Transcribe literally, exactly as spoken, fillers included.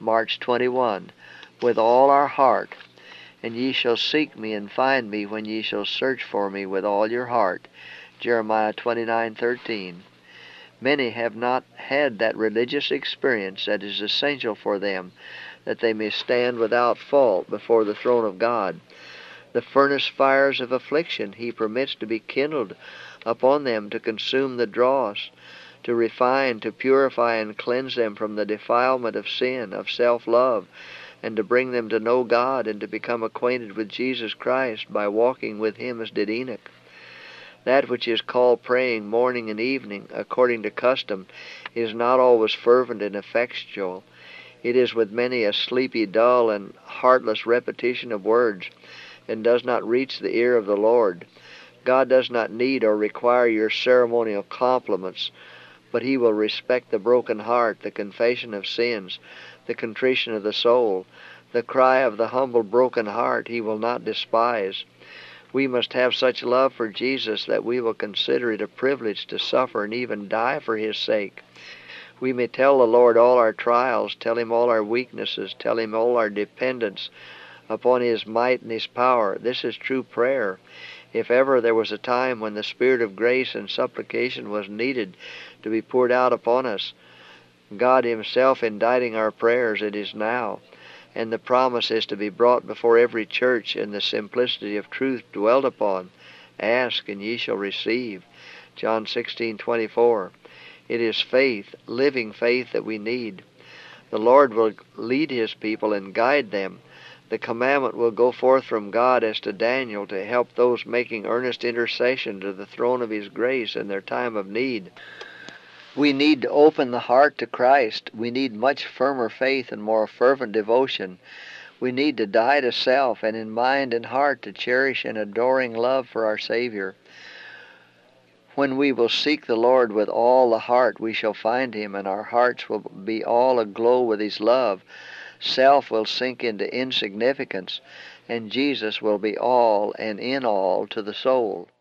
March twenty-first, with all our heart. And ye shall seek me and find me when ye shall search for me with all your heart. Jeremiah twenty-nine thirteen. Many have not had that religious experience that is essential for them, that they may stand without fault before the throne of God. The furnace fires of affliction he permits to be kindled upon them to consume the dross, to refine, to purify, and cleanse them from the defilement of sin, of self-love, and to bring them to know God and to become acquainted with Jesus Christ by walking with him as did Enoch. That which is called praying morning and evening, according to custom, is not always fervent and effectual. It is with many a sleepy, dull, and heartless repetition of words, and does not reach the ear of the Lord. God does not need or require your ceremonial compliments, but he will respect the broken heart, the confession of sins, the contrition of the soul. The cry of the humble, broken heart he will not despise. We must have such love for Jesus that we will consider it a privilege to suffer and even die for his sake. We may tell the Lord all our trials, tell him all our weaknesses, tell him all our dependence upon his might and his power. This is true prayer. If ever there was a time when the Spirit of grace and supplication was needed to be poured out upon us, God himself inditing our prayers, it is now. And the promise is to be brought before every church in the simplicity of truth dwelt upon. Ask, and ye shall receive. John sixteen twenty-four. It is faith, living faith, that we need. The Lord will lead his people and guide them. The commandment will go forth from God as to Daniel to help those making earnest intercession to the throne of his grace in their time of need. We need to open the heart to Christ. We need much firmer faith and more fervent devotion. We need to die to self, and in mind and heart to cherish an adoring love for our Savior. When we will seek the Lord with all the heart, we shall find him, and our hearts will be all aglow with his love. Self will sink into insignificance, and Jesus will be all and in all to the soul.